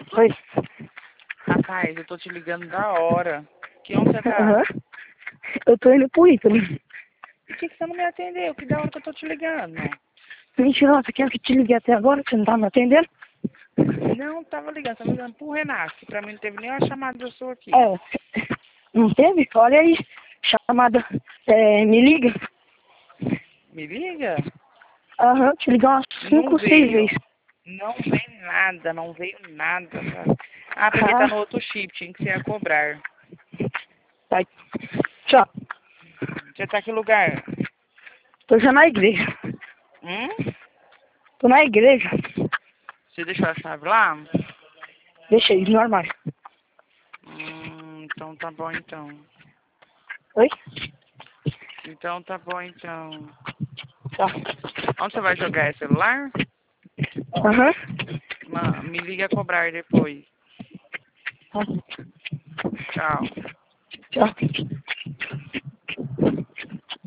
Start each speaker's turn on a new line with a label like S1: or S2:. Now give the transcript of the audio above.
S1: Oi.
S2: Rapaz, eu tô te ligando da hora. Que onde você tá?
S1: Aham. Eu tô indo pro Ítalo.
S2: Por que você não me atendeu? Que da hora que eu tô te ligando?
S1: Mentirosa, quer que te liguei até agora que você não tá me atendendo?
S2: Não, tava ligando pro Renato, que pra mim não teve nenhuma chamada sua aqui.
S1: É. Não teve? Olha aí. Chamada. Me liga.
S2: Me liga?
S1: Aham, te ligar umas
S2: Não
S1: 5, 6
S2: veio.
S1: vezes.
S2: Não veio nada, não veio nada, cara. Ah, porque tá no outro chip, tinha que ser a cobrar.
S1: Vai. Tchau.
S2: Você tá que lugar?
S1: Tô já na igreja. Tô na igreja.
S2: Você deixou a chave lá?
S1: Deixa aí no armário.
S2: Então tá bom então.
S1: Oi?
S2: Então tá bom então.
S1: Tchau.
S2: Onde você vai jogar? É celular?
S1: Aham.
S2: Me liga a cobrar depois.
S1: Tá.
S2: Tchau.
S1: Tchau.